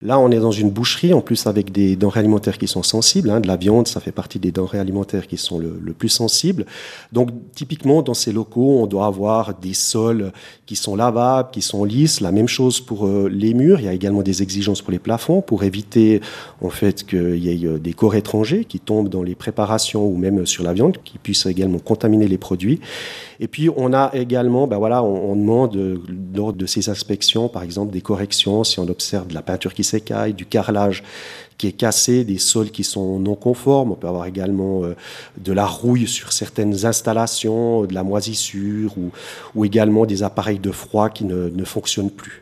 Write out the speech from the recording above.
Là, on est dans une boucherie, en plus avec des denrées alimentaires qui sont sensibles. De la viande, ça fait partie des denrées alimentaires qui sont le plus sensibles. Donc, typiquement, dans ces locaux, on doit avoir des sols qui sont lavables, qui sont lisses. La même chose pour les murs. Il y a également des exigences pour les plafonds pour éviter, en fait, qu'il y ait des corps étrangers qui tombent dans les préparations ou même sur la viande, qui puissent également contaminer les produits. Et puis, on a également, on demande lors de ces inspections, par exemple, des corrections, si on observe de la peinture qui s'écaille, du carrelage qui est cassé, des sols qui sont non conformes. On peut avoir également de la rouille sur certaines installations, de la moisissure ou également des appareils de froid qui ne fonctionnent plus.